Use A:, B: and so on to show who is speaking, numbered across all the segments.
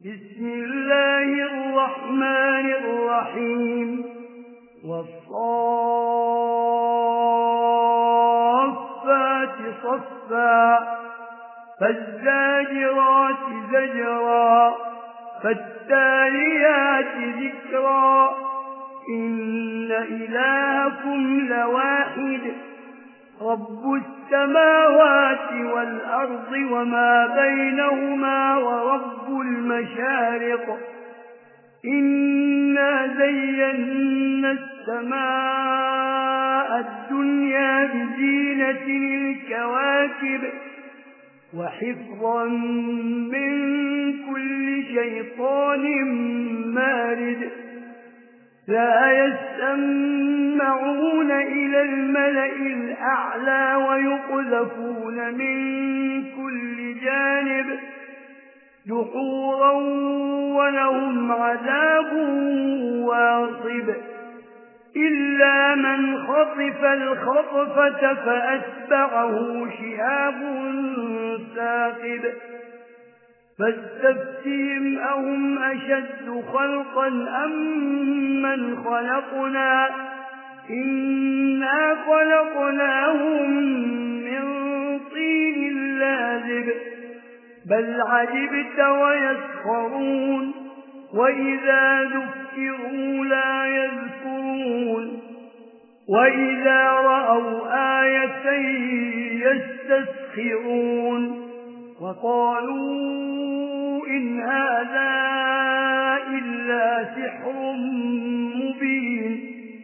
A: بسم الله الرحمن الرحيم والصافات صفا فالزاجرات زجرا فالتاليات ذكرا إن إلهكم لواحد رب السماوات والأرض وما بينهما ورب المشارق إنا زينا السماء الدنيا بزينة الكواكب وحفظا من كل شيطان مارد لا يسمعون إلى الملأ الأعلى ويقذفون من كل جانب دحورا ولهم عذاب واصب إلا من خطف الخطفة فأتبعه شهاب ثاقب فاستفتهم أهم أشد خلقا أم من خلقنا إنا خلقناهم من طين لازب بل عجبت ويسخرون وإذا ذكروا لا يذكرون وإذا رأوا آية يستسخرون وقالوا إن هذا إلا سحر مبين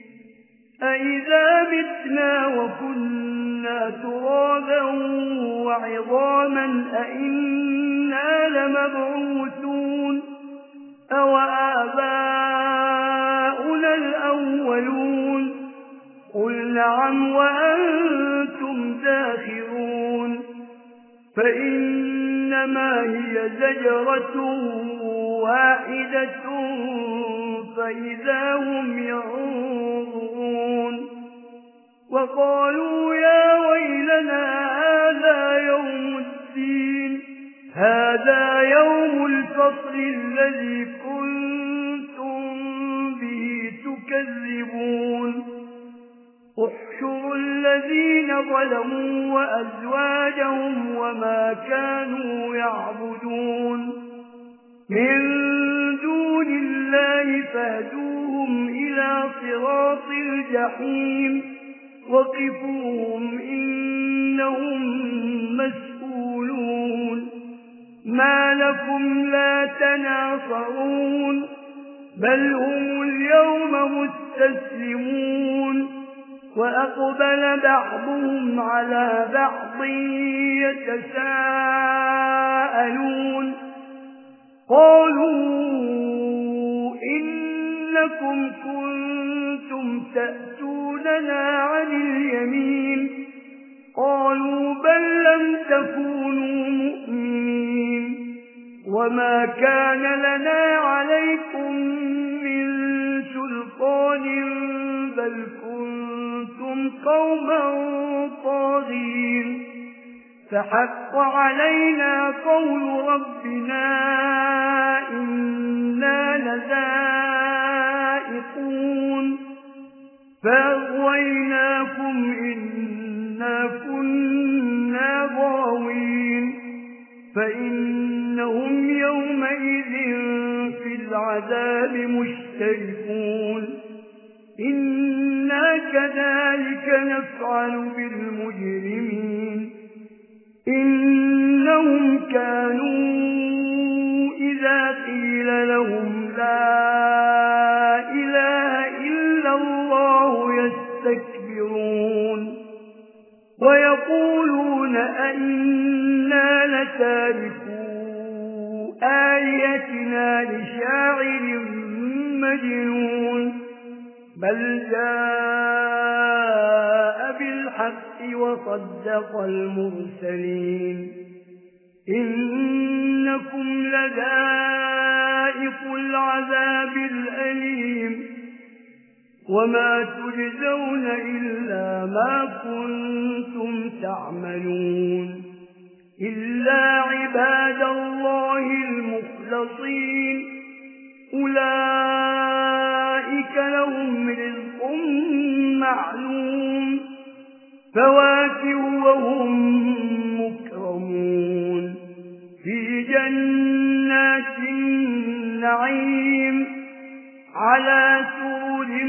A: أئذا متنا وكنا ترابا وعظاما أئنا لمبعوثون أو آباؤنا الأولون قل نعم وأنتم داخرون فإنما هي زجرة واحدة فإذا هم ينظرون وقالوا يا ويلنا هذا يوم الدين هذا يوم الفصل الذي كنتم به تكذبون احشروا الذين ظلموا وأزواجهم وما كانوا يعبدون من دون الله فاهدوهم إلى صراط الجحيم وقفوهم إنهم مسؤولون ما لكم لا تناصرون بل هم اليوم مستسلمون وأقبل بعضهم على بعض يتساءلون قالوا إنكم كنتم تأتوننا عن اليمين قالوا بل لم تكونوا مؤمنين وما كان لنا عليكم من سلطان بل كنتم قوما طاغين فحق علينا قول ربنا إنا لذائقون فأغويناكم إنا كنا غاوين فإنهم يومئذ في العذاب مشتركون إنا كذلك نفعل بالمجرمين إنهم كانوا إذا قيل لهم لا إله إلا الله يستكبرون ويقولون أئنا لتاركو آياتنا لشاعر مجنون بل جاء بالحق وصدق المرسلين إنكم لذائق العذاب الأليم وما تجزون إلا ما كنتم تعملون إلا عباد الله المخلصين أولئك لهم رزق معلوم فواكه وهم مكرمون في جنات النعيم على سرر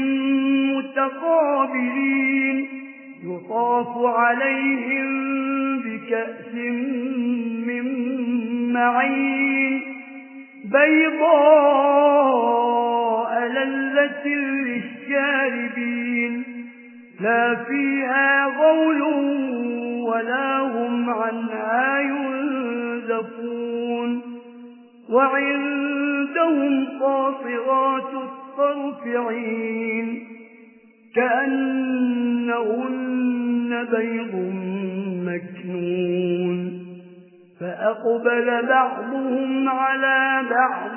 A: متقابلين يطاف عليهم بكأس من معين بيضاء لذة للشاربين لا فيها غول ولا هم عنها ينزفون وعندهم قاصرات الطرف عين كأنهن بيض مكنون فأقبل بعضهم على بعض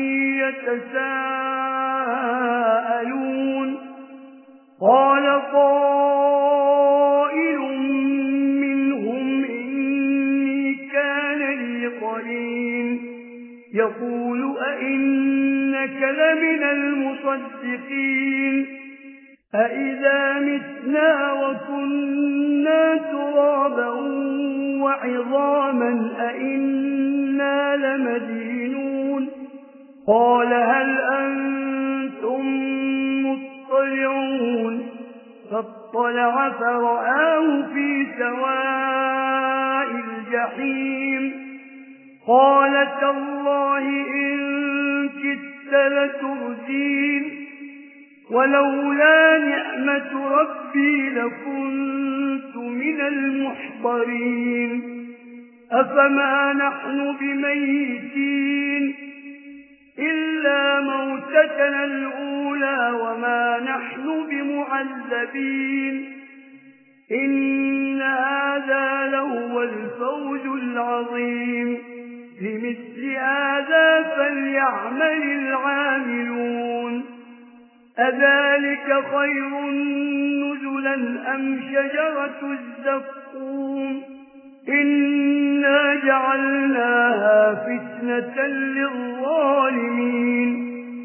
A: يتساءلون قال قائل منهم إني كان لي قرين يقول أئنك لمن المصدقين أئذا متنا وكنا ترابا وعظاما أئنا لمدينون قال هل أنتم مطلعون فاطلع فرآه في سواء الجحيم قال تالله إن كدت لتردين ولولا نعمة ربي لكنت من المحضرين أفما نحن بميتين إلا موتتنا الأولى وما نحن بمعذبين إن هذا لهو الفوز العظيم لمثل هذا فليعمل العاملون أذلك خير نزلا أم شجرة الزقوم إنا جعلناها فتنة للظالمين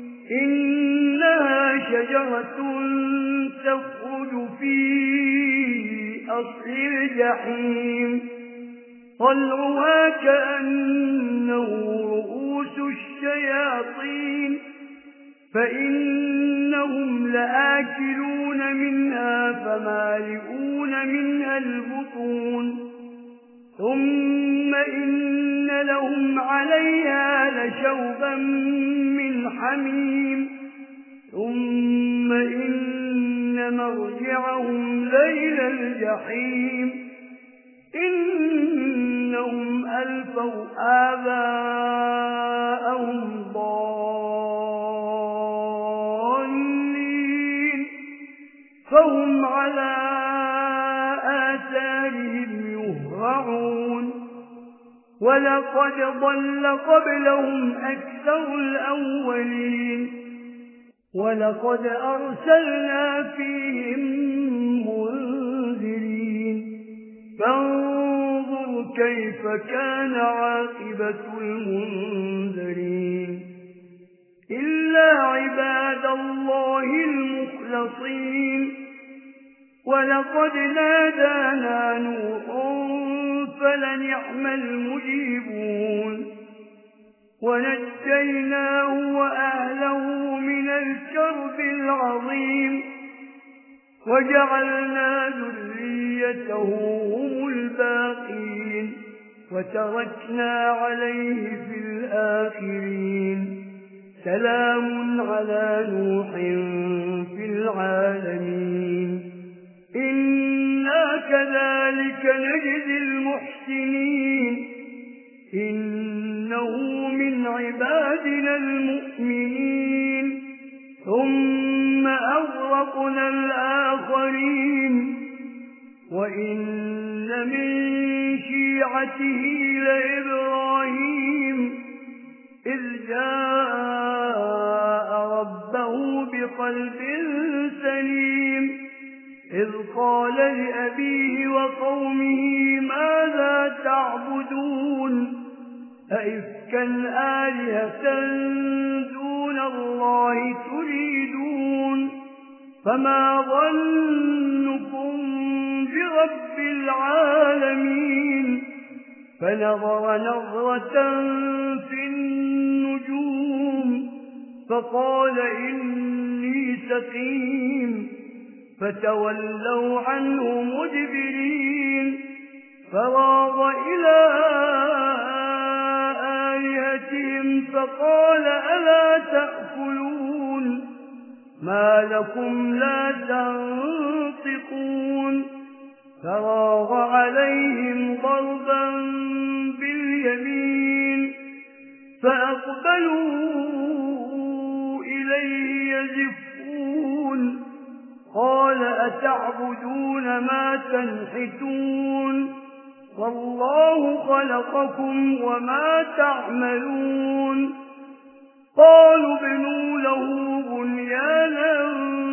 A: إنها شجرة تخرج في أصل الجحيم طلعها كأنه رؤوس الشياطين فإنهم لآكلون منها فمالئون منها البطون ثم إن لهم عليها لشوبا من حميم ثم إن مرجعهم لإلى الجحيم إنهم ألفوا آباءهم ضالين فهم على آثارهم يهرعون ولقد ضل قبلهم أكثر الأولين ولقد أرسلنا فيهم منذرين فانظر كيف كان عاقبة المنذرين إلا عباد الله المخلصين ولقد نادانا نوح فلنعم المجيبون ونجيناه وأهله من الكرب العظيم وجعلنا ذريته هم الباقين وتركنا عليه في الآخرين سلام على نوح في العالمين إنا كذلك نجزي المحسنين إنه من عبادنا المؤمنين ثم أغرقنا الآخرين وإن من شيعته لإبراهيم إذ جاء ربه بقلب سليم إذ قال لأبيه وقومه ماذا تعبدون أئفكا آلهة دون الله تريدون فما ظنكم برب العالمين فنظر نظرة في النجوم فقال إني سقيم فتولوا عنه مدبرين فراغ إلى آلهتهم فقال ألا تأكلون ما لكم لا تنطقون فراغ عليهم ضربا باليمين فأقبلوا إليه يزفون قال أتعبدون ما تنحتون والله خلقكم وما تعملون قالوا ابنوا له بنيانا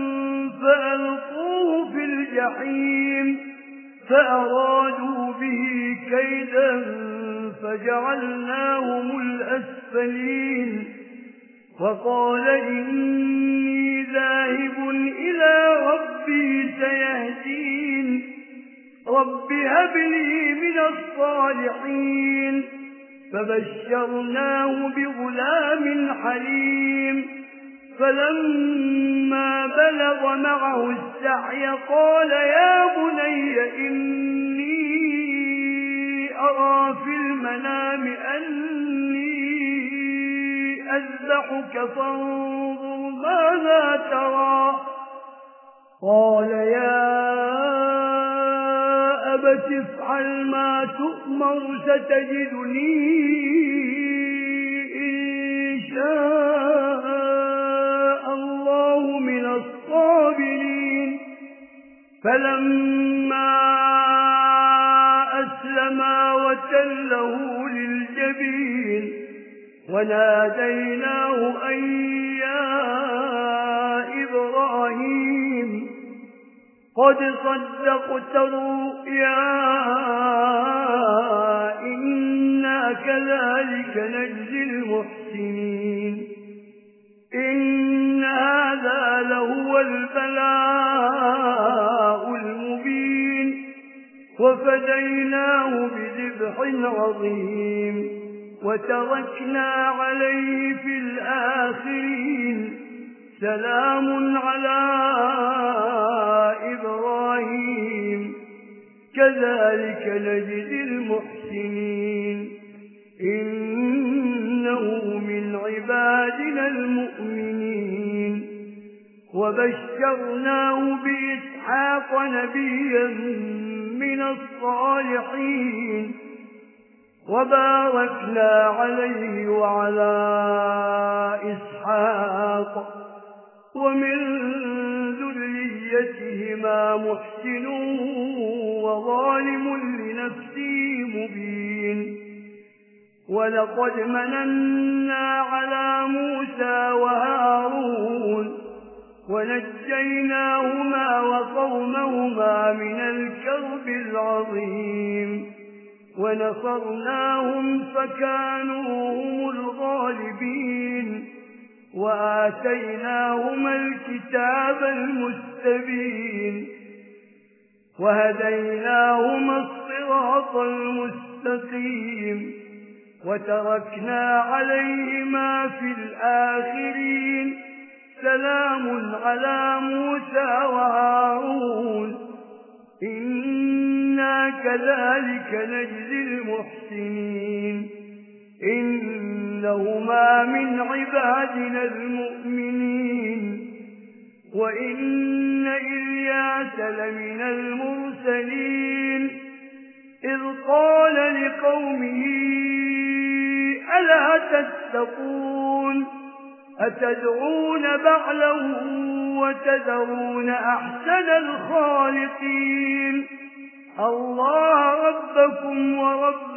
A: فألقوه في الجحيم فأرادوا به كيدا فجعلناهم الأسفلين وقال إني ذاهب إلى ربي سيهدين رب هب لي من الصالحين فبشرناه بغلام حليم فلما بلغ معه السعي قال يا بني إني أرى في المنام أني أذبحك فانظر ماذا ترى قال يا أبت افعل ما تؤمر ستجدني إن شاء الله من الصابرين فلما أسلما وتله للجبين وناديناه أن يا إبراهيم قد صدقت الرؤيا إنا كذلك نجزي المحسنين إن هذا لهو البلاء المبين وفديناه بذبح عظيم وتركنا عليه في الآخرين سلام على إبراهيم كذلك نجزي المحسنين إنه من عبادنا المؤمنين وبشرناه بإسحاق نبيا من الصالحين وباركنا عليه وعلى إسحاق ومن ذريتهما محسن وظالم لنفسه مبين ولقد مننا على موسى وهارون ونجيناهما وقومهما من الكرب العظيم ونصرناهم فكانوا هم الغالبين وآتيناهما الكتاب المستبين وهديناهما الصراط المستقيم وتركنا عليهما في الآخرين سلام على موسى وهارون إنا كذلك نجزي المحسنين إنهما من عبادنا المؤمنين وإن إلياس لمن المرسلين إذ قال لقومه ألا تتقون أتدعون بعلا وتذرون أحسن الخالقين الله ربكم ورب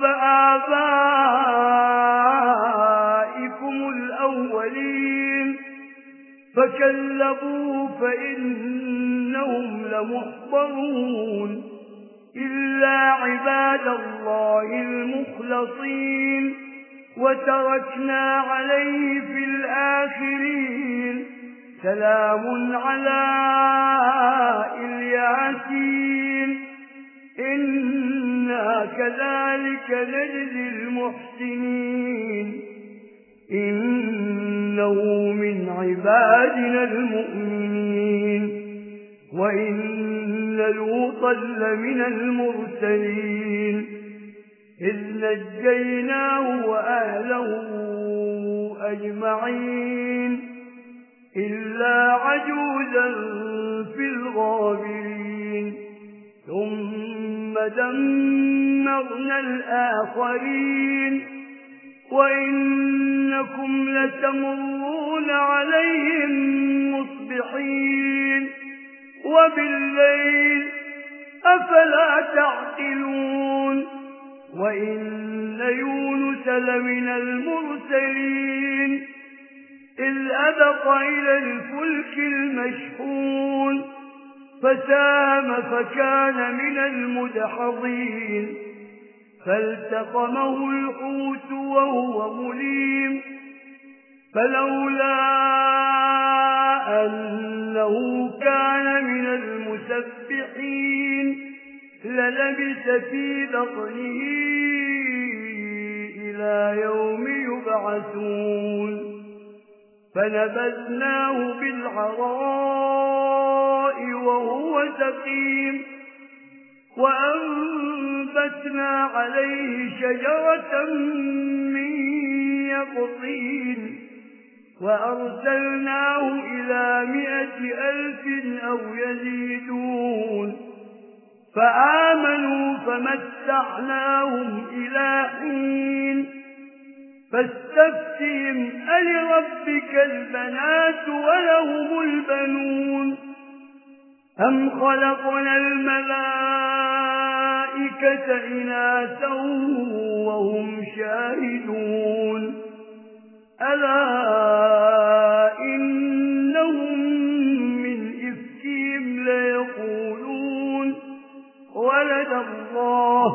A: آبائكم الأولين فكذبوا فإنهم إنهم لمحضرون إلا عباد الله المخلصين وتركنا عليه في الآخرين سلام على الياسين إنا كذلك نجزي المحسنين إنه من عبادنا المؤمنين وإن لوطا لمن المرسلين إذ نجيناه وأهله أجمعين إلا عجوزا في الغابرين ثم دمرنا الآخرين وإنكم لتمرون عليهم مصبحين وبالليل أفلا تعقلون وإن يونس لمن المرسلين إذ أبق إلى الفلك المشحون فسام فكان من المدحضين فالتقمه الحوت وهو مليم فلولا أنه كان من المسبحين للبث في بطنه إلى يوم يبعثون فنبذناه بالعراء وهو سقيم وأنبتنا عليه شجرة من يقطين وأرسلناه إلى 100,000 أو يزيدون فآمنوا فمتعناهم إلى حين فاستفتهم ألربك البنات ولهم البنون أم خلقنا الملائكة إناثا وهم شاهدون ألا إنهم من إفكهم ليقولون ولد الله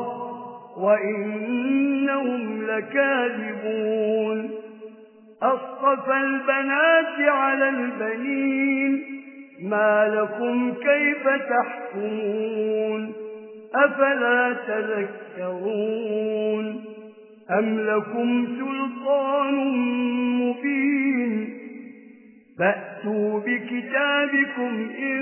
A: وإنهم لكاذبون أصطفى البنات على البنين ما لكم كيف تحكمون أفلا تذكرون أم لكم سلطان مبين فأتوا بكتابكم إن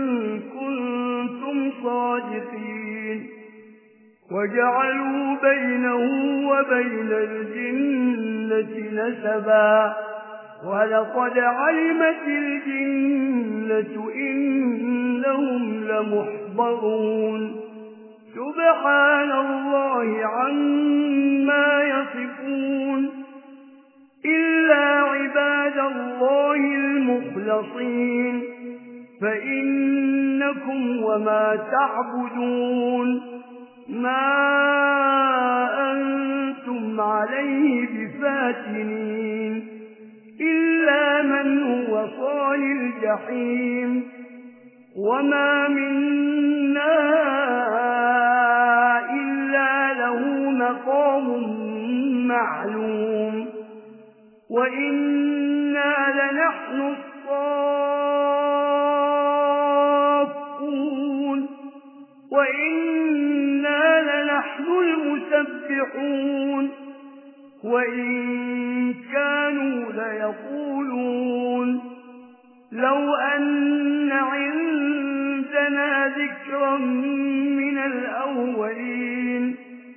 A: كنتم صادقين وجعلوا بينه وبين الجنة نسبا ولقد علمت الجنة إنهم لمحضرون سبحان الله عما يصفون إلا عباد الله المخلصين فإنكم وما تعبدون ما أنتم عليه بفاتنين إلا من هو صال الجحيم وما منا إلا له مقام معلوم وإنا لنحن الصافون وإنا لنحن المسبحون وإن كانوا ليقولون لو أن عندنا ذكرا من الأولين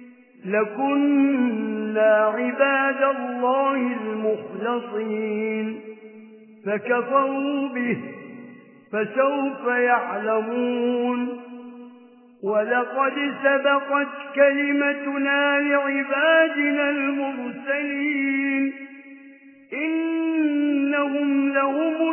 A: لكنا عباد الله المخلصين فكفروا به فسوف يعلمون ولقد سبقت كلمتنا لعبادنا المرسلين إنهم لهم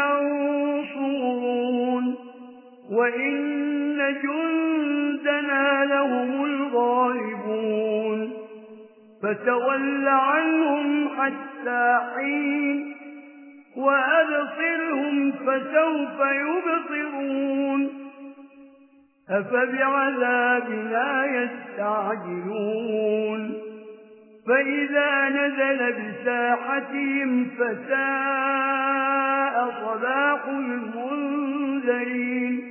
A: المنصورون وإن جندنا لهم الغالبون فتول عنهم حتى حين وأبصرهم فسوف يبصرون أفبعذابنا يستعجلون فإذا نزل بساحتهم فساء صباح المنذرين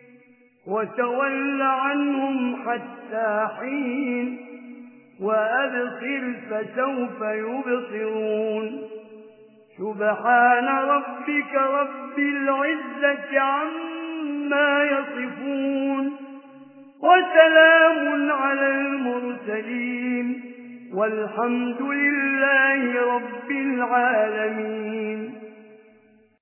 A: وتول عنهم حتى حين وأبصر فسوف يبصرون سبحان ربك رب العزة عما يصفون وسلام على المرسلين والحمد لله رب العالمين